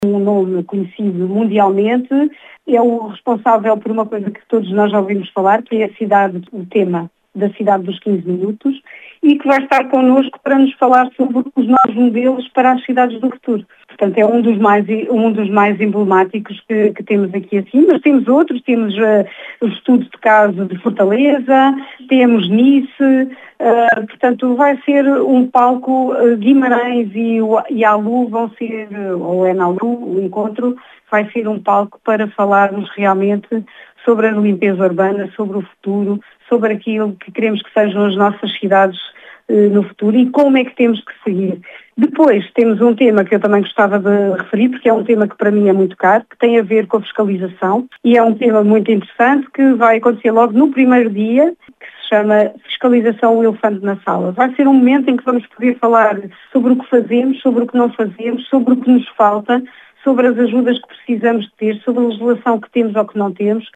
um nome conhecido mundialmente, é o responsável por uma coisa que todos nós já ouvimos falar, que é o tema da cidade dos 15 minutos, e que vai estar connosco para nos falar sobre os novos modelos para as cidades do futuro. Portanto, é um dos mais emblemáticos que temos aqui assim, mas temos outros, temos o estudo de caso de Fortaleza, temos Nice, portanto vai ser um palco, Guimarães e Alu vão ser, ou é na Alu, o encontro, vai ser um palco para falarmos realmente sobre a limpeza urbana, sobre o futuro, sobre aquilo que queremos que sejam as nossas cidades no futuro e como é que temos que seguir. Depois temos um tema que eu também gostava de referir, porque é um tema que para mim é muito caro, que tem a ver com a fiscalização e é um tema muito interessante que vai acontecer logo no primeiro dia, que se chama Fiscalização o Elefante na Sala. Vai ser um momento em que vamos poder falar sobre o que fazemos, sobre o que não fazemos, sobre o que nos falta, sobre as ajudas que precisamos de ter, sobre a legislação que temos ou que não temos,